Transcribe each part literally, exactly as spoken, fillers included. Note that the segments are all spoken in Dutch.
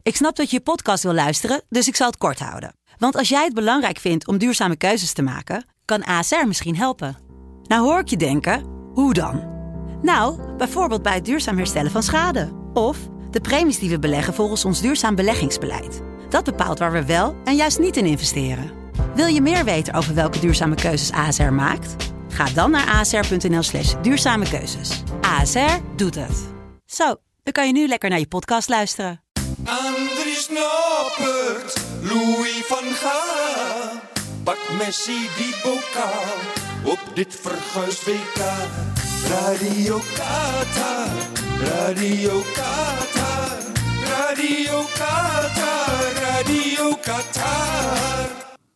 Ik snap dat je je podcast wil luisteren, dus ik zal het kort houden. Want als jij het belangrijk vindt om duurzame keuzes te maken, kan A S R misschien helpen. Nou hoor ik je denken, hoe dan? Nou, bijvoorbeeld bij het duurzaam herstellen van schade. Of de premies die we beleggen volgens ons duurzaam beleggingsbeleid. Dat bepaalt waar we wel en juist niet in investeren. Wil je meer weten over welke duurzame keuzes A S R maakt? Ga dan naar asr.nl slash duurzame keuzes. A S R doet het. Zo, dan kan je nu lekker naar je podcast luisteren. Andries Noppert, Louis van Gaal. Pak Messi die bokaal op dit verguisd W K. Radio Qatar, Radio Qatar, Radio Qatar, Radio Qatar.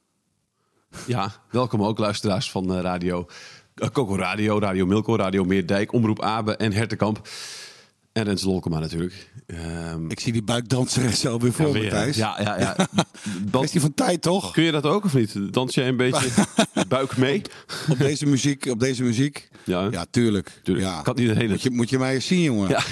Ja, welkom ook luisteraars van uh, Radio uh, Coco Radio, Radio Milko, Radio Meerdijk, Omroep Abe en Hertenkamp. En Rens Lolkema natuurlijk. Um, Ik zie die buikdanseres zo weer voor ja, me, weer, Thijs. Ja, ja, ja. Kwestie van tijd, toch? Kun je dat ook of niet? Dans jij een beetje buik mee? Op deze muziek, op deze muziek. Ja, Ja, tuurlijk. tuurlijk. Ja. Kan iedereen Moet je, moet je mij eens zien, jongen. Ja.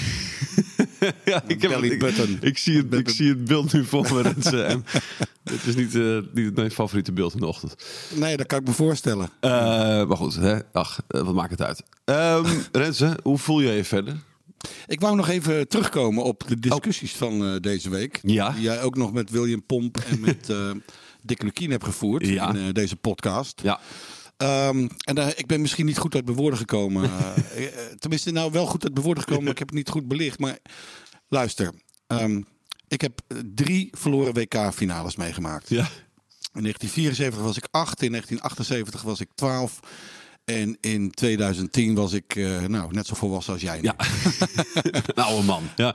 ja, ik, heb, Belly ik, button. ik, zie het, ik zie het beeld nu voor me, Rens. En het is niet, uh, niet mijn favoriete beeld in de ochtend. Nee, dat kan ik me voorstellen. Uh, maar goed, hè? Ach, uh, wat maakt het uit? Um, Renze, hoe voel jij je verder? Ik wou nog even terugkomen op de discussies oh. van uh, deze week. Ja. Die jij ook nog met William Pomp en met uh, Dick Lukien hebt gevoerd Ja. in uh, deze podcast. Ja. Um, en uh, ik ben misschien niet goed uit mijn woorden gekomen. Uh, uh, tenminste, nou wel goed uit mijn woorden gekomen, maar ik heb het niet goed belicht. Maar luister, um, ik heb drie verloren W K-finales meegemaakt. Ja. In negentien vierenzeventig was ik acht, in negentien achtenzeventig was ik twaalf... En in tweeduizend tien was ik uh, nou, net zo volwassen als jij. Ja, een oude man. Ja.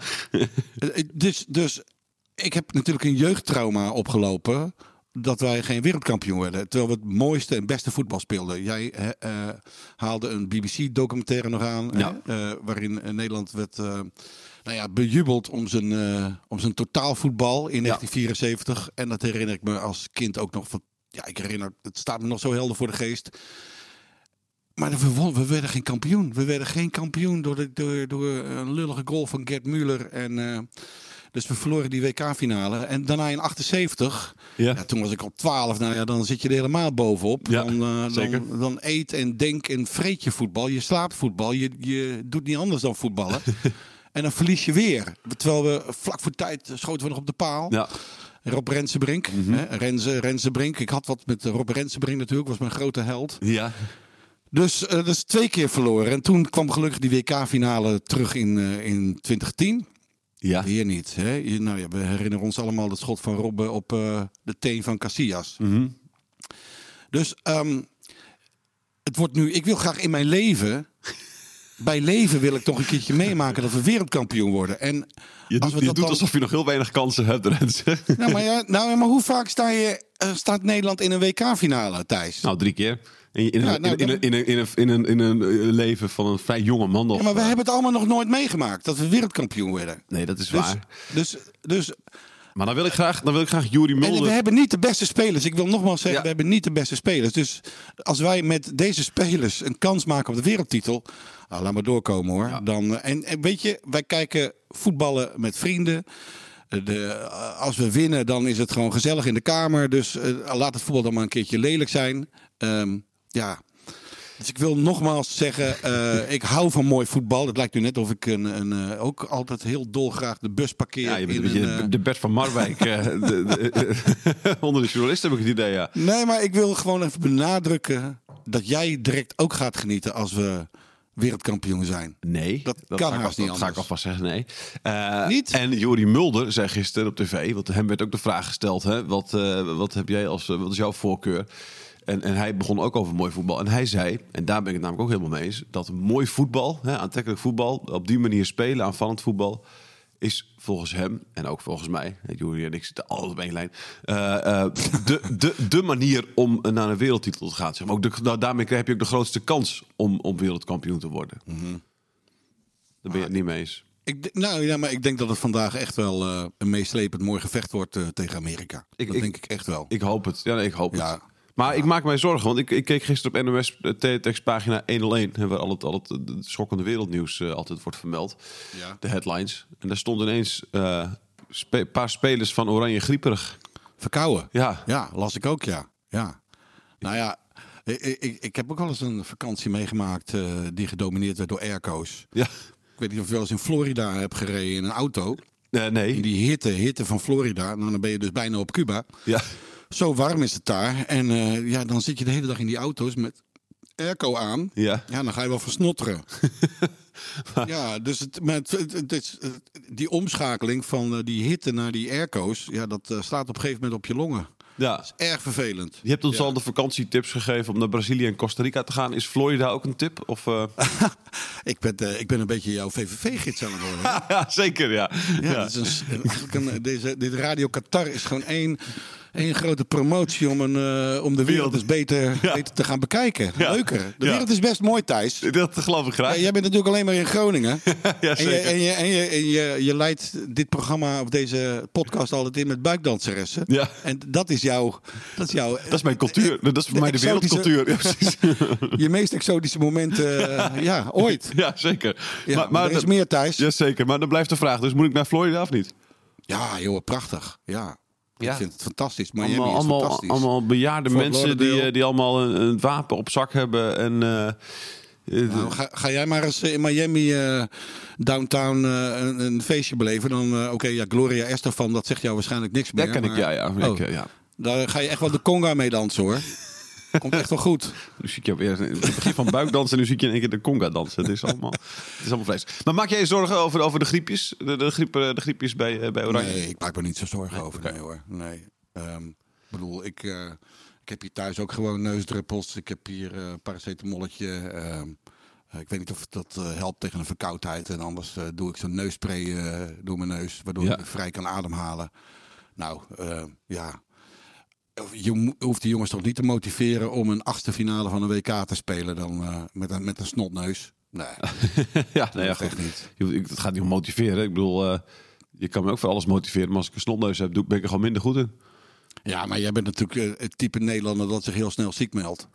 dus, dus ik heb natuurlijk een jeugdtrauma opgelopen dat wij geen wereldkampioen werden. Terwijl we het mooiste en beste voetbal speelden. Jij uh, haalde een B B C-documentaire nog aan, ja. hè, uh, waarin Nederland werd uh, nou ja, bejubeld om zijn, uh, om zijn totaalvoetbal in negentien vierenzeventig. Ja. En dat herinner ik me als kind ook nog van. Ja, ik herinner, het staat me nog zo helder voor de geest. Maar we, won, we werden geen kampioen. We werden geen kampioen door, de, door, door een lullige goal van Gerd Müller. En, uh, dus we verloren die W K-finale. En daarna in achtenzeventig, ja. Ja, toen was ik al twaalf. Nou ja, dan zit je er helemaal bovenop. Ja, dan, uh, zeker. Dan, dan eet en denk en vreet je voetbal. Je slaapt voetbal. Je, je doet niet anders dan voetballen. En dan verlies je weer. Terwijl we vlak voor tijd schoten we nog op de paal. Ja. Rob Rensenbrink. Mm-hmm. Hè, Renze, Rensenbrink. Ik had wat met Rob Rensenbrink natuurlijk. Was mijn grote held. Ja. Dus uh, dus twee keer verloren. En toen kwam gelukkig die W K-finale terug in, uh, in twintig tien. Ja. Weer niet. Hè? Je, nou ja, we herinneren ons allemaal het schot van Robben op uh, de teen van Casillas. Mm-hmm. Dus um, het wordt nu... Ik wil graag in mijn leven... bij leven wil ik toch een keertje meemaken dat we wereldkampioen worden. En je als doet, we je dat doet dan... alsof je nog heel weinig kansen hebt, Rens. Nou, maar, ja, nou, maar hoe vaak sta je, uh, staat Nederland in een W K-finale, Thijs? Nou, drie keer. In, in, Ja, in, nou, in, in, in, in, in, in, een, in een leven van een vrij jonge man nog. Ja, maar we hebben het allemaal nog nooit meegemaakt, dat we wereldkampioen werden. Nee, dat is Dus, waar. dus, dus, Maar dan wil ik graag, dan wil ik graag Yuri Mulder... en we hebben niet de beste spelers. Ik wil nogmaals zeggen, Ja. we hebben niet de beste spelers. Dus als wij met deze spelers een kans maken op de wereldtitel... Nou, laat maar doorkomen hoor. Ja. Dan, en, en weet je, wij kijken voetballen met vrienden... De, als we winnen, dan is het gewoon gezellig in de kamer. Dus uh, laat het voetbal dan maar een keertje lelijk zijn. Um, ja... Dus ik wil nogmaals zeggen, uh, ik hou van mooi voetbal. Het lijkt nu net of ik een, een, uh, ook altijd heel dolgraag de bus parkeer. Ja, je bent in een beetje een, uh... de, de Bert van Marwijk. uh, de, de, onder de journalisten heb ik het idee, ja. Nee, maar ik wil gewoon even benadrukken dat jij direct ook gaat genieten als we wereldkampioen zijn. Nee, dat, dat kan ga haast ik, niet dat ga anders. ik alvast zeggen, nee. Uh, Niet? En Yuri Mulder zei gisteren op tv, want hem werd ook de vraag gesteld, hè, wat, uh, wat heb jij als, uh, wat is jouw voorkeur? En, en hij begon ook over mooi voetbal. En hij zei, en daar ben ik het namelijk ook helemaal mee eens, dat mooi voetbal, hè, aantrekkelijk voetbal, op die manier spelen, aanvallend voetbal, is volgens hem, en ook volgens mij, Yuri en ik zitten altijd op één lijn, uh, uh, de, de, de manier om naar een wereldtitel te gaan. Zeg maar. Ook de, daarmee heb je ook de grootste kans om, om wereldkampioen te worden. Mm-hmm. Daar ben je het niet mee eens. Ik, nou ja, maar ik denk dat het vandaag echt wel uh, een meeslepend mooi gevecht wordt uh, tegen Amerika. Ik, dat ik, denk ik echt wel. Ik hoop het. Ja, nee, ik hoop ja. het. Maar ja. ik maak mij zorgen, want ik, ik keek gisteren op N O S teletextpagina honderdéén, waar al het, al het, het schokkende wereldnieuws uh, altijd wordt vermeld. Ja. De headlines. En daar stond ineens uh, Een paar spelers van Oranje grieperig. Verkouden? Ja. Ja, las ik ook, ja. ja. Nou ja, ik, ik, ik heb ook wel eens een vakantie meegemaakt uh, die gedomineerd werd door airco's. Ja. Ik weet niet of je wel eens in Florida hebt gereden in een auto. Uh, nee. In die hitte, hitte van Florida. Nou, dan ben je dus bijna op Cuba. Ja. Zo warm is het daar. En uh, ja, dan zit je de hele dag in die auto's met airco aan. Ja. Ja, dan ga je wel versnotteren. Ja, dus het, maar het, het, het is, die omschakeling van uh, die hitte naar die airco's, ja, dat uh, slaat op een gegeven moment op je longen. Ja. Dat is erg vervelend. Je hebt ons ja. al de vakantietips gegeven om naar Brazilië en Costa Rica te gaan. Is Florida ook een tip? Of, uh... ik, ben, uh, ik ben een beetje jouw V V V-gids aan het worden. Hè? Ja, zeker, ja. Ja, ja. Dit, is een, een, deze, dit Radio Qatar is gewoon één, één grote promotie om, een, uh, om de wereld eens beter, ja. beter te gaan bekijken. Ja. Leuker. De ja. wereld is best mooi, Thijs. Dat geloof ik graag. Ja, jij bent natuurlijk alleen maar in Groningen. Ja, en je, en, je, en, je, en je, je leidt dit programma of deze podcast altijd in met buikdanseressen. Ja. En dat is jouw... Dat is, jouw, dat is mijn cultuur. Dat is voor mij de wereldcultuur. Ja, precies. Je meest exotische momenten uh, ja, ooit. Ja, zeker. Ja, maar, maar er is dat, meer, Thijs. Ja, zeker. Maar dan blijft de vraag. Dus moet ik naar Florida of niet? Ja, joh, prachtig. Ja. Ja. Ik vind het fantastisch. Miami allemaal, is allemaal, fantastisch. allemaal bejaarde Fort mensen die, Lauderdale. die allemaal een, een wapen op zak hebben. En, uh, nou, ga, ga jij maar eens in Miami uh, downtown uh, een, een feestje beleven. Dan, uh, oké, okay, ja, Gloria Estefan, dat zegt jou waarschijnlijk niks meer. Daar ken maar... ik, ja. ja. Oh, ik, ja. Daar ga je echt wel de conga mee dansen, hoor. Komt echt wel goed. Nu zie ik je weer het begin van buikdansen en nu zie ik je in één keer de conga dansen. Het is allemaal, het is allemaal vlees. Maar maak jij je zorgen over, over de griepjes? De, de, griep, de griepjes bij, bij Oranje? Nee, ik maak me niet zo zorgen nee, over. okay. Nee hoor. Nee. Um, ik bedoel, ik, uh, ik heb hier thuis ook gewoon neusdruppels. Ik heb hier een uh, paracetamolletje. Um, uh, ik weet niet of dat uh, helpt tegen een verkoudheid. En anders uh, doe ik zo'n neusspray uh, door mijn neus. Waardoor ja. ik vrij kan ademhalen. Nou, uh, ja... Je hoeft die jongens toch niet te motiveren om een achtste finale van een W K te spelen dan uh, met, een, met een snotneus? Nee, ja, nee, ja, echt niet. Het gaat niet om motiveren. Ik bedoel, uh, je kan me ook voor alles motiveren. Maar als ik een snotneus heb, ben ik er gewoon minder goed in. Ja, maar jij bent natuurlijk uh, het type Nederlander dat zich heel snel ziek meldt.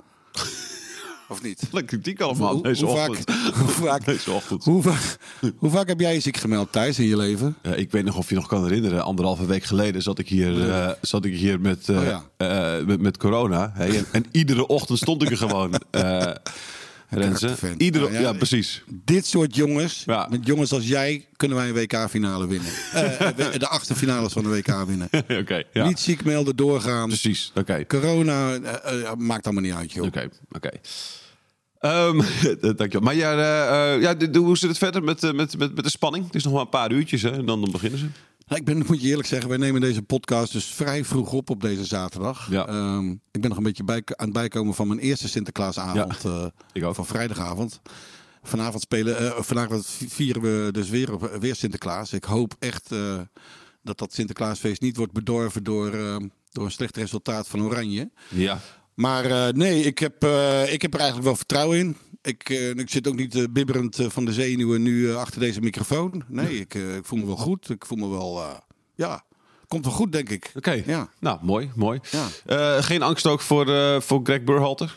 Of niet? Wat kritiek allemaal hoe, deze hoe ochtend. Vaak, hoe, vaak, deze ochtend. Hoe, vaak, hoe vaak heb jij je ziek gemeld, Thijs, in je leven? Ja, ik weet nog of je nog kan herinneren. Anderhalve week geleden zat ik hier, uh, zat ik hier met, uh, oh ja. uh, met, met corona. Hey, en, en iedere ochtend stond ik er gewoon. Uh, Renze. Iedere, nou ja, ja, precies. Dit soort jongens, ja. met jongens als jij, kunnen wij een W K-finale winnen. uh, de achtste finales van de W K winnen. okay, ja. Niet ziek melden, doorgaan. Precies, oké. Okay. Corona uh, uh, maakt allemaal niet uit, joh. Oké, okay, oké. Okay. Um, dankjewel. Maar ja, uh, uh, ja de, de, hoe zit het verder met, uh, met, met, met de spanning? Het is nog maar een paar uurtjes, hè? En dan, dan beginnen ze. Nou, ik ben, moet je eerlijk zeggen, wij nemen deze podcast dus vrij vroeg op op deze zaterdag. Ja. Um, ik ben nog een beetje bij, aan het bijkomen van mijn eerste Sinterklaasavond. Ja, uh, ik ook. Van vrijdagavond. Vanavond spelen, uh, vanavond vieren we dus weer, weer Sinterklaas. Ik hoop echt uh, dat dat Sinterklaasfeest niet wordt bedorven door, uh, door een slecht resultaat van Oranje. Ja. Maar uh, nee, ik heb, uh, ik heb er eigenlijk wel vertrouwen in. Ik, uh, ik zit ook niet uh, bibberend uh, van de zenuwen nu uh, achter deze microfoon. Nee, ik, uh, ik voel me wel goed. Ik voel me wel, uh, ja, komt wel goed, denk ik. Oké, okay. Ja. Nou, mooi, mooi. Ja. Uh, geen angst ook voor, uh, voor Greg Berhalter?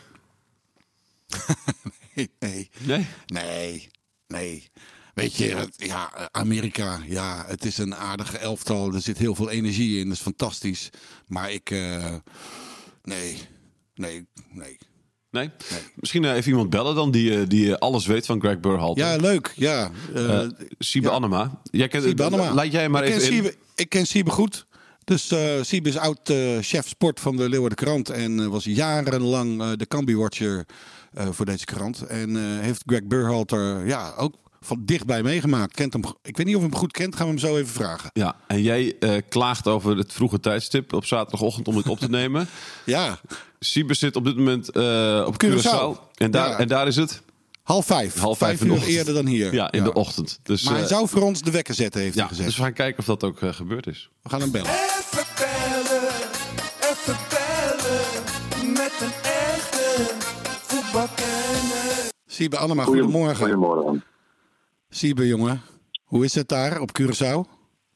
nee, nee. Nee? Nee, nee. Weet je, ja, Amerika, ja, het is een aardige elftal. Er zit heel veel energie in, dat is fantastisch. Maar ik, uh, nee, nee, nee. Nee? nee? Misschien uh, even iemand bellen dan die, uh, die uh, alles weet van Greg Berhalter. Ja, leuk. Ja. Uh, uh, Siebe ja. Annema. Jij kent, Siebe Annema. Laat jij maar ik even Siebe, in. Ik ken Siebe goed. Dus uh, Siebe is oud uh, chef sport van de Leeuwarden Krant. En uh, was jarenlang uh, de Cambi-watcher uh, voor deze krant. En uh, heeft Greg Berhalter ja, ook van dichtbij meegemaakt. Kent hem, ik weet niet of hij hem goed kent. Gaan we hem zo even vragen. Ja, en jij uh, klaagt over het vroege tijdstip op zaterdagochtend om het op te nemen. Ja. Siebe zit op dit moment uh, op, op Curaçao. Curaçao. En, daar, ja. en daar is het? Half vijf. Half vijf, vijf uur eerder dan hier. Ja, in ja. de ochtend. Dus, maar hij uh, zou voor ons de wekker zetten, heeft ja, hij gezegd. Dus we gaan kijken of dat ook uh, gebeurd is. We gaan hem bellen. Even bellen, even bellen, met een echte voetbalkenner. Siebe Annema, goedemorgen. Goedemorgen. Siebe, jongen. Hoe is het daar op Curaçao?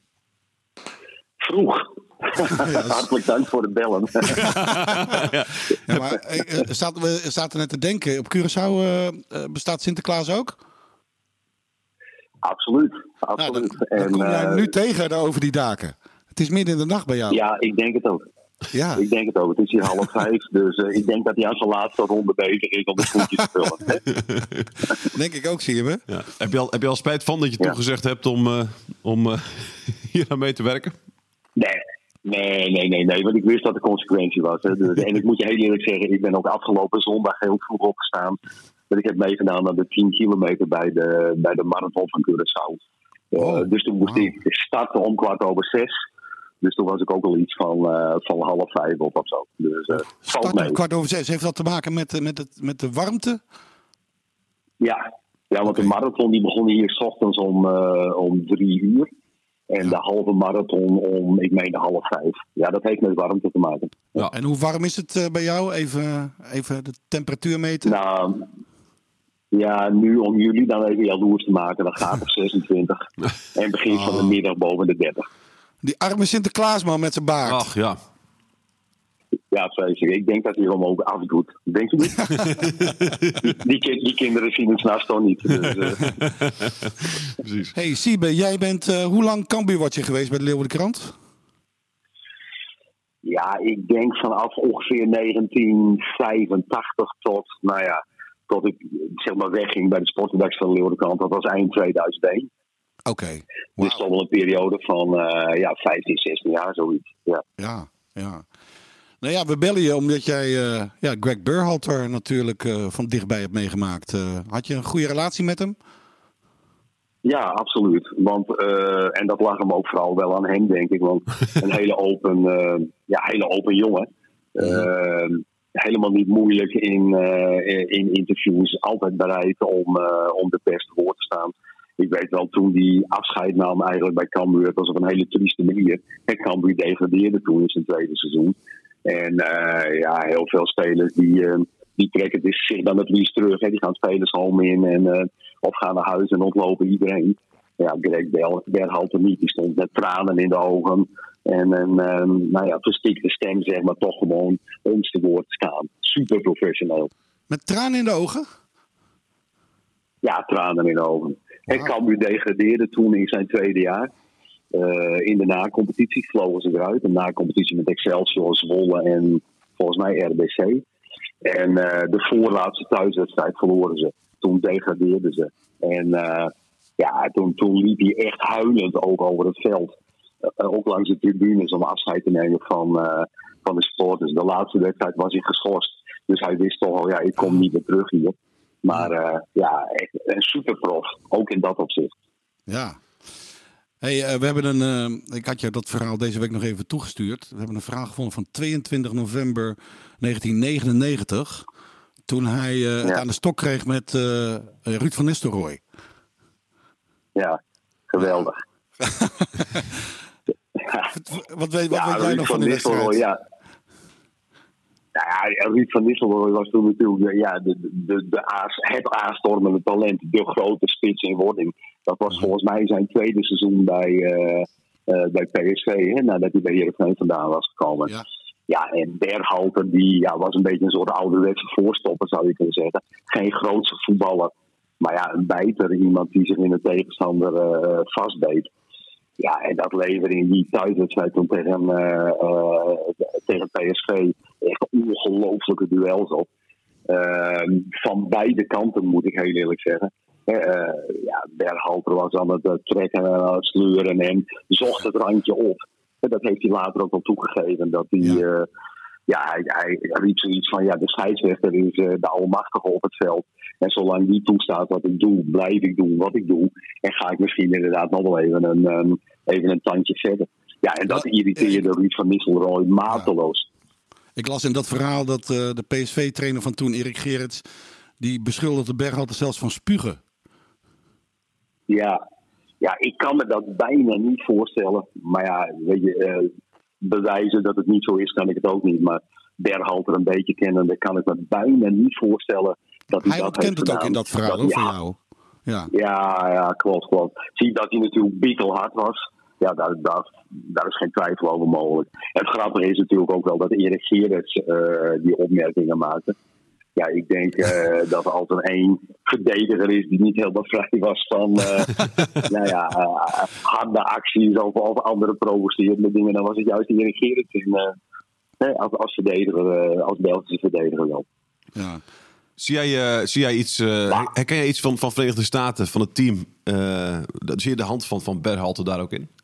Vroeg. Ja, hartelijk dank voor het bellen. ja. Ja, maar uh, zaten we zaten net te denken, op Curaçao uh, bestaat Sinterklaas ook? Absoluut, Nou, dan, absoluut. dan en, kom jij uh, nu tegen daar over die daken. Het is midden in de nacht bij jou. Ja, ik denk het ook. Ja. Ik denk het ook. Het is hier half vijf, dus uh, ik denk dat hij aan zijn laatste ronde bezig is om de schoentjes te vullen. Denk ik ook, zie je me. Ja. Heb, je al, heb je al spijt van dat je Ja. toegezegd hebt om, uh, om uh, hier aan mee te werken? Nee, nee, nee, nee, nee, want ik wist dat de consequentie was. Hè. Dus, en ik moet je heel eerlijk zeggen, ik ben ook afgelopen zondag heel vroeg opgestaan. Dat ik heb meegedaan aan de tien kilometer bij de, bij de marathon van Curaçao. Uh, Oh, dus toen moest wow. ik starten om kwart over zes. Dus toen was ik ook al iets van, uh, van half vijf op of zo. Dus uh, valt Start mee. om kwart over zes. Heeft dat te maken met, eh, met, het, met de warmte? Ja. ja, want de marathon die begon hier 's ochtends om, uh, om drie uur. En Ja. de halve marathon om, ik meen, de half vijf. Ja, dat heeft met warmte te maken. Ja. En hoe warm is het uh, bij jou? Even, even de temperatuur meten. Nou, ja, nu om jullie dan even jaloers te maken, dan gaat het zesentwintig. En begin van de Oh. middag boven de dertig. Die arme Sinterklaasman met zijn baard. Ach ja. Ja, vreselijk. Ik denk dat hij hem ook afdoet. Denk je niet? die, die, ki- die kinderen zien het s'nachts toch niet. Dus, uh, Precies. Hey Siebe, jij bent uh, hoe lang Cambuurwatcher geweest bij de Leeuwardenkrant? ja, ik denk vanaf ongeveer negentien vijfentachtig tot, nou ja, tot ik zeg maar wegging bij de sportredactie van de Leeuwardenkrant. Dat was eind tweeduizend één. Oké. Okay. Dus toch wel een periode van uh, ja, vijftien, zestien jaar, zoiets. Ja. Ja, ja. Nou ja, we bellen je omdat jij uh, ja, Greg Berhalter natuurlijk uh, van dichtbij hebt meegemaakt. Uh, had je een goede relatie met hem? Ja, absoluut. Want, uh, en dat lag hem ook vooral wel aan hem, denk ik. Want een hele open, uh, ja, hele open jongen. Uh, helemaal niet moeilijk in, uh, in interviews. Altijd bereid om, uh, om de beste woord te staan. Ik weet wel, toen die afscheid nam eigenlijk bij Cambuur, dat was op een hele trieste manier. En Cambuur degradeerde toen in zijn tweede seizoen. En uh, ja, heel veel spelers die, uh, die trekken dus zich dan het liefst terug. Hè. Die gaan spelershome in en, uh, of gaan naar huis en ontlopen iedereen. Ja, Greg Berhalter niet. Die stond met tranen in de ogen. En een uh, nou ja, verstikte stem, zeg maar, toch gewoon ons te woord staan. Super professioneel. Met tranen in de ogen? Ja, tranen in de ogen. En Cambuur degradeerde toen in zijn tweede jaar. Uh, in de na-competitie vlogen ze eruit. Een na-competitie met Excelsior, Zwolle en volgens mij R B C. En uh, de voorlaatste thuiswedstrijd verloren ze. Toen degradeerden ze. En uh, ja, toen, toen liep hij echt huilend ook over het veld. Uh, ook langs de tribunes om afscheid te nemen van, uh, van de sporters. De laatste wedstrijd was hij geschorst. Dus hij wist toch al, ja, ik kom niet meer terug hier. Maar uh, ja, echt een superprof. Ook in dat opzicht. Ja. Hey, uh, we hebben een. Uh, ik had je dat verhaal deze week nog even toegestuurd. We hebben een verhaal gevonden van tweeëntwintig november negentien negenennegentig. Toen hij uh, ja. het aan de stok kreeg met uh, Ruud van Nistelrooy. Ja, geweldig. wat wat weet, wat ja, weet jij Ruud nog van, van die Nistelrooy, wedstrijd? ja. Nou ja, Ruud van Nistelrooy was toen natuurlijk ja, de, de, de aas, het aanstormende talent. De grote spits in wording. Dat was volgens mij zijn tweede seizoen bij, uh, uh, bij P S V. Hè, nadat hij bij Heerenveen vandaan was gekomen. Ja, ja en Berhalter die, ja, was een beetje een soort ouderwetse voorstopper, zou je kunnen zeggen. Geen grootse voetballer. Maar ja, een bijter. Iemand die zich in de tegenstander uh, vastbeet. Ja, en dat leverde in die thuiswedstrijd toen tegen, uh, uh, tegen P S V echt ongelooflijke duels op. Uh, van beide kanten, moet ik heel eerlijk zeggen. Uh, ja, Berhalter was aan het uh, trekken en aan het sleuren en zocht het randje op. Uh, dat heeft hij later ook al toegegeven. Dat hij, uh, ja, hij, hij riep zoiets van, ja, de scheidsrechter is uh, de almachtige op het veld. En zolang die toestaat wat ik doe, blijf ik doen wat ik doe. En ga ik misschien inderdaad nog wel even een, um, even een tandje verder. Ja, en dat irriteerde Ruud van Nistelrooy mateloos. Ik las in dat verhaal dat uh, de P S V-trainer van toen, Erik Gerrits, die beschuldigde Berhalter zelfs van spugen. Ja. ja, ik kan me dat bijna niet voorstellen. Maar ja, weet je, uh, bewijzen dat het niet zo is, kan ik het ook niet. Maar Berhalter een beetje kennende kan ik me bijna niet voorstellen dat hij, hij dat heeft het gedaan. Ook in dat verhaal, dat, ja, van jou. Ja. Ja, ja, klopt, klopt. Zie dat hij natuurlijk bikkelhard was. Ja, daar, daar, daar is geen twijfel over mogelijk. Het grappige is natuurlijk ook wel dat Erik Gerrits uh, die opmerkingen maakte. Ja, ik denk uh, dat er altijd één verdediger is die niet helemaal vrij was van uh, nou ja, uh, harde acties of, of andere provocerende dingen. Dan was het juist die Erik Gerritsen uh, als, als verdediger, uh, als Belgische verdediger wel. Ja. Zie jij, uh, zie jij iets, uh, ja. herken jij iets van, van Verenigde Staten, van het team? Uh, zie je de hand van, van Berhalter daar ook in?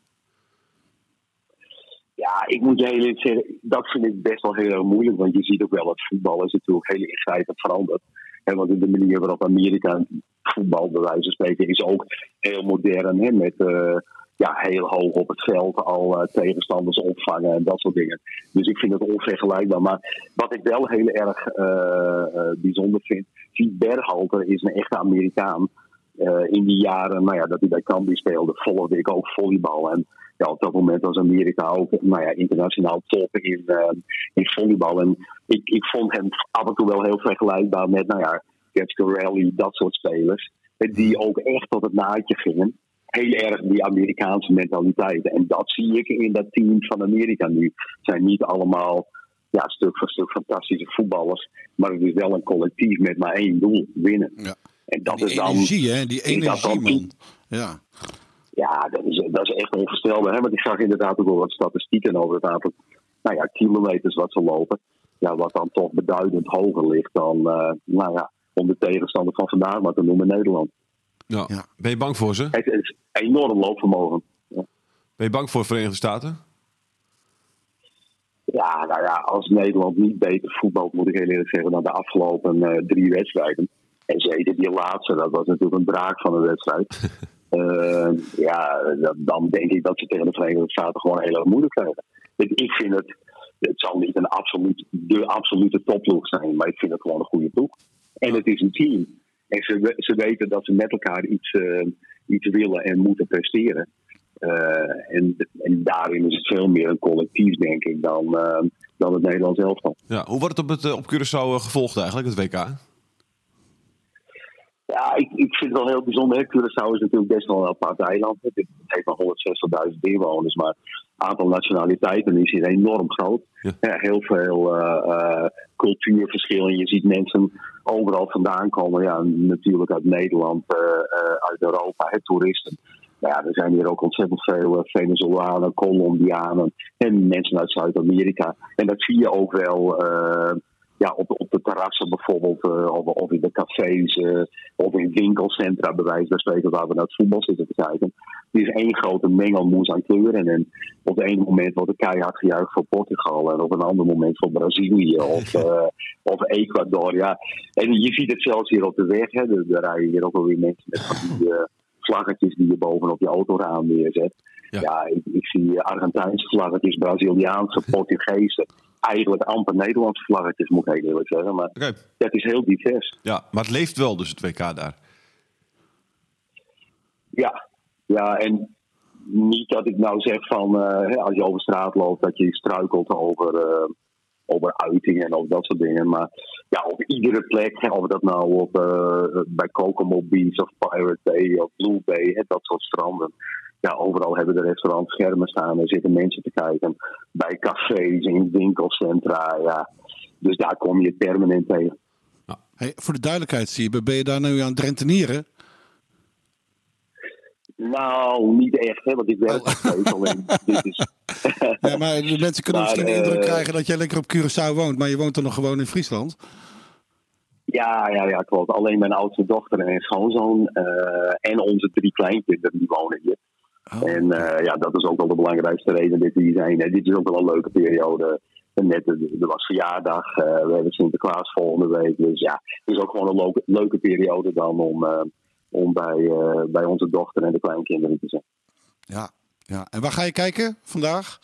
Ja, ik moet je heel eerlijk zeggen, dat vind ik best wel heel erg moeilijk. Want je ziet ook wel dat voetbal is natuurlijk heel ingrijpend veranderd. En want de manier waarop Amerika voetbal, bij wijze van spreken, is ook heel modern. Hè, met uh, ja, heel hoog op het veld al uh, tegenstanders opvangen en dat soort dingen. Dus ik vind het onvergelijkbaar. Maar wat ik wel heel erg uh, uh, bijzonder vind, Piet Berhalter is een echte Amerikaan. Uh, in die jaren nou ja, dat hij bij Cambuur speelde, volgde ik ook volleybal. En ja, op dat moment was Amerika ook nou ja, internationaal top in, uh, in volleybal. En ik, ik vond hem af en toe wel heel vergelijkbaar met, nou ja, Rally, dat soort spelers. Die ook echt tot het naadje gingen. Heel erg die Amerikaanse mentaliteit. En dat zie ik in dat team van Amerika nu. Het zijn niet allemaal ja, stuk voor stuk fantastische voetballers. Maar het is wel een collectief met maar één doel, winnen. Ja. En dat die is dan, energie, hè? Die energie, man. Ja. Ja, dat is, dat is echt onvoorstelbaar. Hè? Want ik zag inderdaad ook wel wat statistieken over het aantal nou ja, kilometers wat ze lopen. Ja, wat dan toch beduidend hoger ligt dan, uh, nou ja, om de tegenstander van vandaag maar te noemen Nederland. Ja. Ja. Ben je bang voor ze? Het is enorm loopvermogen. Ja. Ben je bang voor de Verenigde Staten? Ja, nou ja, als Nederland niet beter voetbalt, moet ik heel eerlijk zeggen, dan de afgelopen uh, drie wedstrijden. En zeker die laatste, dat was natuurlijk een draak van een wedstrijd. uh, ja, dan denk ik dat ze tegen de Verenigde Staten gewoon heel erg moeilijk krijgen. Ik vind het, het zal niet een absoluut, de absolute topploeg zijn, maar ik vind het gewoon een goede ploeg. En het is een team. En ze, ze weten dat ze met elkaar iets, uh, iets willen en moeten presteren. Uh, en, en daarin is het veel meer een collectief, denk ik, dan, uh, dan het Nederlands elftal. Ja, hoe wordt het op, het, op Curaçao gevolgd eigenlijk, het W K? Ja, ik, ik vind het wel heel bijzonder. Hè. Curaçao is natuurlijk best wel een apart eiland. Het heeft maar honderdzestigduizend inwoners, maar het aantal nationaliteiten is hier enorm groot. Ja. Ja, heel veel uh, uh, cultuurverschillen. Je ziet mensen overal vandaan komen. Ja, natuurlijk uit Nederland, uh, uh, uit Europa, hè, toeristen. Nou ja, er zijn hier ook ontzettend veel uh, Venezolanen, Colombianen en mensen uit Zuid-Amerika. En dat zie je ook wel uh, ja, op, op de terrassen bijvoorbeeld, uh, of, of in de cafés, uh, of in winkelcentra, bij wijze van spreken, waar we naar het voetbal zitten te kijken. Er is één grote mengelmoes aan kleuren. En op het ene moment wordt er keihard gejuicht voor Portugal, en op een ander moment voor Brazilië of, uh, of Ecuador. Ja. En je ziet het zelfs hier op de weg. Hè. Er, er rijden hier ook alweer mensen met van die uh, vlaggetjes die je bovenop je autoraam neerzet. Ja, ja ik, ik zie Argentijnse vlaggetjes, Braziliaanse, Portugese. Eigenlijk amper Nederlandse vlaggetjes, moet ik eerlijk zeggen. Maar okay. Dat is heel divers. Ja, maar het leeft wel dus, het W K daar. Ja, ja, en niet dat ik nou zeg van, uh, als je over straat loopt, dat je struikelt over, uh, over uitingen en over dat soort dingen. Maar ja, op iedere plek, of dat nou op, uh, bij Kokomo Beach of Pirate Bay of Blue Bay, hè, dat soort stranden. Ja, overal hebben de restaurants schermen staan en zitten mensen te kijken. Bij cafés, in winkelcentra, ja. Dus daar kom je permanent tegen. Hey, voor de duidelijkheid, zie je, ben je daar nu aan het rentenieren? Nou, niet echt, hè, want ik werk nog steeds. Alleen dit is... ja, maar de mensen kunnen maar, misschien de indruk uh, krijgen dat jij lekker op Curaçao woont, maar je woont toch nog gewoon in Friesland? Ja, ja, ja, klopt. Alleen mijn oudste dochter en schoonzoon uh, en onze drie kleinkinderen die wonen hier. Oh. En uh, ja, dat is ook wel de belangrijkste reden dat die zijn. En dit is ook wel een leuke periode. En net, er was verjaardag, uh, we hebben Sinterklaas volgende week. Dus ja, het is ook gewoon een leuke, leuke periode dan om, uh, om bij, uh, bij onze dochter en de kleinkinderen te zijn. Ja, ja, en waar ga je kijken vandaag?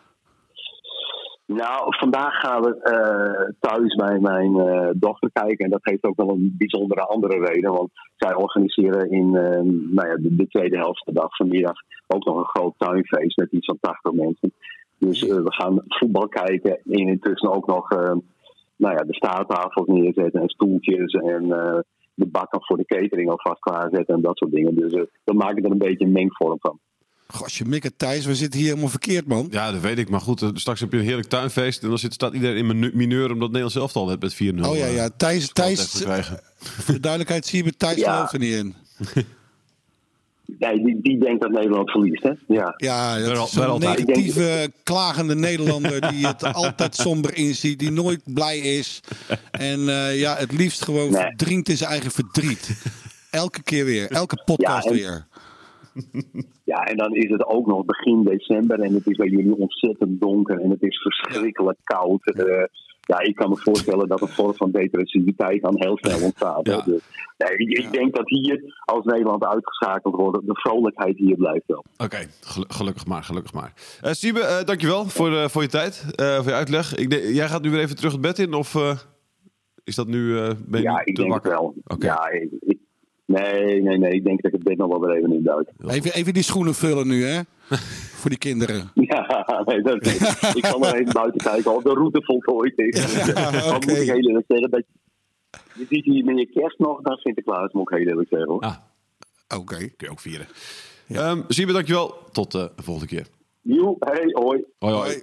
Nou, vandaag gaan we uh, thuis bij mijn uh, dochter kijken. En dat heeft ook wel een bijzondere andere reden. Want zij organiseren in uh, nou ja, de, de tweede helft van de dag vanmiddag ook nog een groot tuinfeest met iets van tachtig mensen. Dus uh, we gaan voetbal kijken en intussen ook nog uh, nou ja, de staattafels neerzetten en stoeltjes en uh, de bakken voor de catering alvast klaarzetten en dat soort dingen. Dus uh, we maken er een beetje een mengvorm van. Gosje mikke Thijs, we zitten hier helemaal verkeerd, man. Ja, dat weet ik. Maar goed, uh, straks heb je een heerlijk tuinfeest. En dan zit, staat iedereen in minu- mineur omdat Nederland zelf al heeft met vier nul. Oh ja, ja. Thijs, Thijs Thijs voor de duidelijkheid zie je bij Thijs Ja. geloof er niet in. Nee, die, die denkt dat Nederland verliest, hè? Ja. Ja, dat Wel- is zo'n wel altijd. negatieve, klagende Nederlander die het altijd somber inziet, die nooit blij is. En uh, ja, het liefst gewoon Nee. verdrinkt in zijn eigen verdriet. Elke keer weer, elke podcast Ja, en- weer. Ja, en dan is het ook nog begin december en het is bij jullie ontzettend donker en het is verschrikkelijk koud. Uh, ja, ik kan me voorstellen dat een vorm van depressiviteit dan heel snel ontstaat. Ja. Hè. Dus, nee, ik, ik denk dat hier, als Nederland uitgeschakeld wordt, de vrolijkheid hier blijft wel. Oké, okay, gel- gelukkig maar, gelukkig maar. Uh, Siebe, uh, dankjewel voor, uh, voor je tijd, uh, voor je uitleg. Ik de- jij gaat nu weer even terug het bed in of uh, is dat nu, uh, ben je Ja, nu ik te denk wakker? het wel. Oké. Ja, ik, ik- nee, nee, nee. Ik denk dat ik het bed nog wel weer even in duik. Even, even die schoenen vullen nu, hè? Voor die kinderen. Ja, nee, dat, ik zal nog even buiten kijken of de route voltooid is. Ja, Dan oké. moet ik heel eerlijk zeggen. Dat je, je ziet hier meer kerst nog dan Sinterklaas, moet ik heel eerlijk zeggen. Hoor. Ah, Oké. kun je ook vieren. Ja. Um, Siebe, dankjewel. Tot uh, de volgende keer. Joe, hey, hoi. Hoi, hoi. Hoi.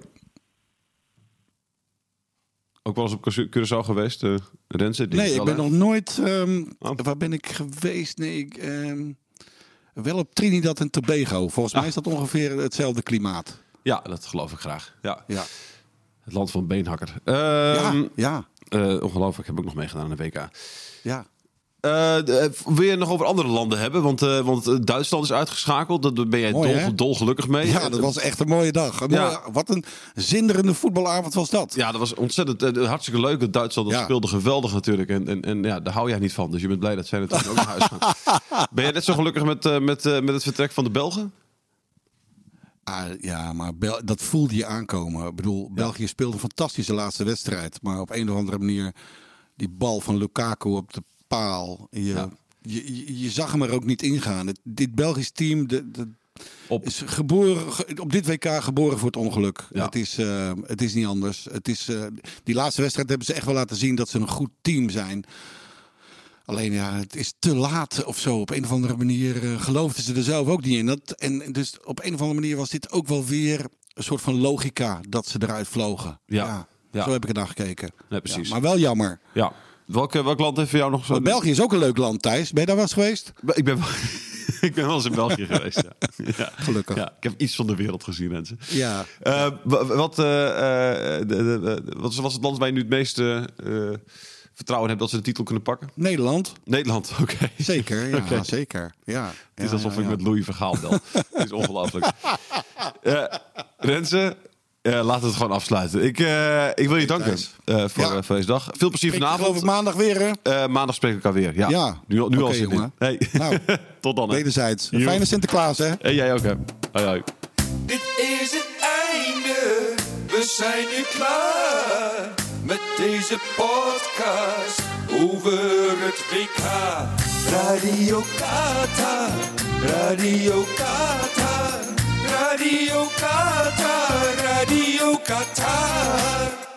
Ook wel eens op Curaçao Curaçao geweest, uh, Renze? Denk Nee, ik wel, ben hè? nog nooit... Um, Oh. Waar ben ik geweest? Nee, ik, um, wel op Trinidad en Tobago. Volgens mij is dat ongeveer hetzelfde klimaat. Ja, dat geloof ik graag. Ja. Ja, Het land van Beenhakker. ja, Um, ja. uh, ongelooflijk, heb ik ook nog meegedaan aan de W K. ja. Uh, de- wil je het nog over andere landen hebben? Want, uh, want uh, Duitsland is uitgeschakeld. Daar ben jij Mooi, dol, hè? dol gelukkig mee. Ja, dat was echt een mooie dag. Een Ja. mooie- wat een zinderende voetbalavond was dat. Ja, dat was ontzettend uh, hartstikke leuk. Dat Duitsland dat Ja. speelde geweldig natuurlijk. En, en, en ja, daar hou jij niet van. Dus je bent blij dat zij natuurlijk ook naar huis gaan. Ben jij net zo gelukkig met, uh, met, uh, met het vertrek van de Belgen? Ah, ja, maar Bel- dat voelde je aankomen. Ik bedoel, België speelde een fantastische laatste wedstrijd. Maar op een of andere manier, die bal van Lukaku op de paal. Je, Ja. je, je, je zag hem er ook niet ingaan. Het, dit Belgisch team de, de, Op. is geboren, ge- op dit W K geboren voor het ongeluk. Ja. Het, is, uh, het is niet anders. Het is, uh, die laatste wedstrijd hebben ze echt wel laten zien dat ze een goed team zijn. Alleen ja, het is te laat of zo. Op een of andere manier uh, geloofden ze er zelf ook niet in. Dat, en dus op een of andere manier was dit ook wel weer een soort van logica dat ze eruit vlogen. Ja. Ja. Zo heb ik er naar gekeken. Nee, precies. Ja, maar wel jammer. Ja. Welk, welk land heeft voor jou nog zo... Maar België is ook een leuk land, Thijs. Ben je daar wel eens geweest? Ik ben wel, ik ben wel eens in België geweest. Ja. Ja. Gelukkig. Ja, ik heb iets van de wereld gezien, mensen. Ja. Uh, wa- wat, uh, uh, de, de, de, wat was het land waar je nu het meeste uh, vertrouwen hebt dat ze de titel kunnen pakken? Nederland? Nederland, oké. Okay. Zeker, ja, Oké. zeker. Ja. Het is Ja, alsof ja, ik ja. met Louis Vergaal bel. Het is ongelooflijk. Uh, Renze, uh, laten we het gewoon afsluiten. Ik, uh, ik wil je danken Thijs. uh, voor, Ja. uh, voor deze dag. Veel plezier Ik geloof vanavond. ik maandag weer, hè? Uh, maandag spreken we elkaar weer. Ja, Ja. nu, nu Oké, al zin in. jongen. Hey. Nou, Tot dan. Hè. wederzijds. Een Jo. fijne Sinterklaas, hè? En jij ook, hè. Hoi, hoi. Dit is het einde, we zijn nu klaar met deze podcast over het W K. Radio Qatar, Radio Qatar, Radio Qatar, Radio Qatar.